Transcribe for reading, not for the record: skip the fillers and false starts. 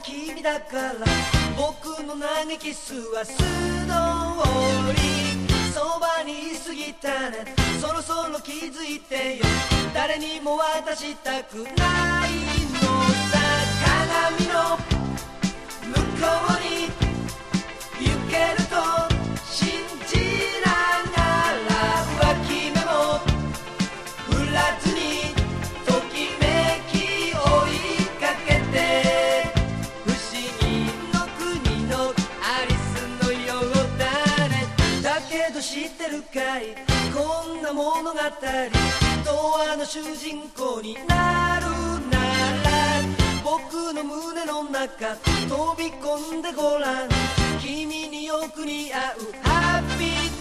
君だから僕の嘆きすは素通りそばにいすぎたねそろそろ気づいてよ誰にも渡したくないのさ鏡の向こうに行けると信じながら脇目も振らずにときめき追いかけて不思議の国のアリスのようだねだけど知ってるかいこんな物語童話の主人公になるなら僕の胸の中飛び込んでごらん君によく似合うハッピー